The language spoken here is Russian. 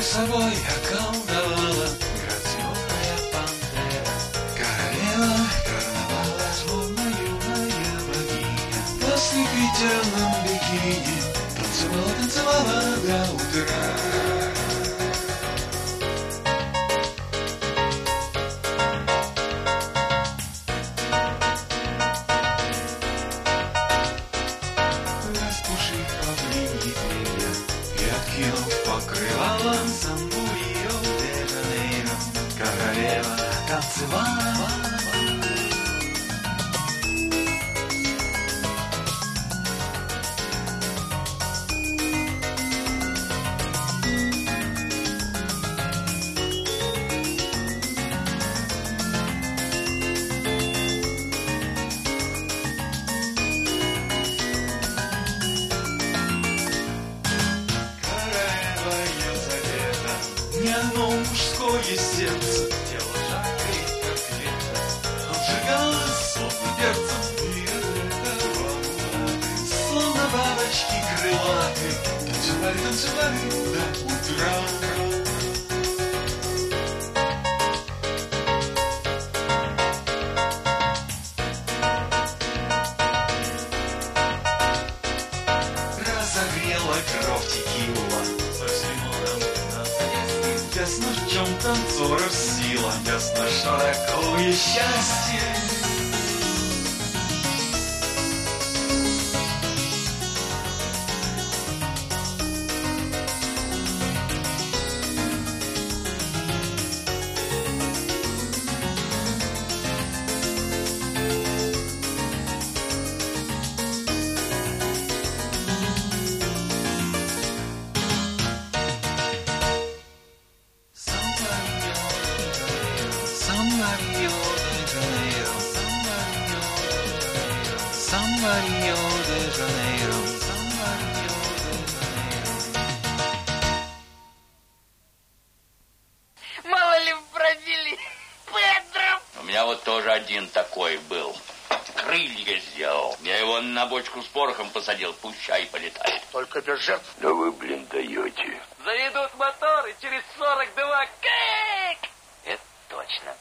собой околдовала грациозная пантера, королева карнавала, словно юная богиня. В ослепительном бикини танцевала, танцевала до утра. Распушив павлиньи крылья и откинув покрывало, самбу Рио-де-Жанейро королева танцевала. Ни одно мужское сердце, тело жаркое, как лето, обжигалось, словно перцем, и от этого мулаты, словно бабочки крылатые, танцевали, танцевали до утра. Разогрела кровь текила, совсем ясно, в чем танцоров сила, ясно, что такое счастье. Samba Rio-de-Janeiro. Мало ли в Бразилии, Педро! У меня вот тоже один такой был. Крылья сделал. Я его на бочку с порохом посадил, пущай полетает. Только без жертв. Да вы, блин, даете. Заведут моторы через 42. Как? Это точно.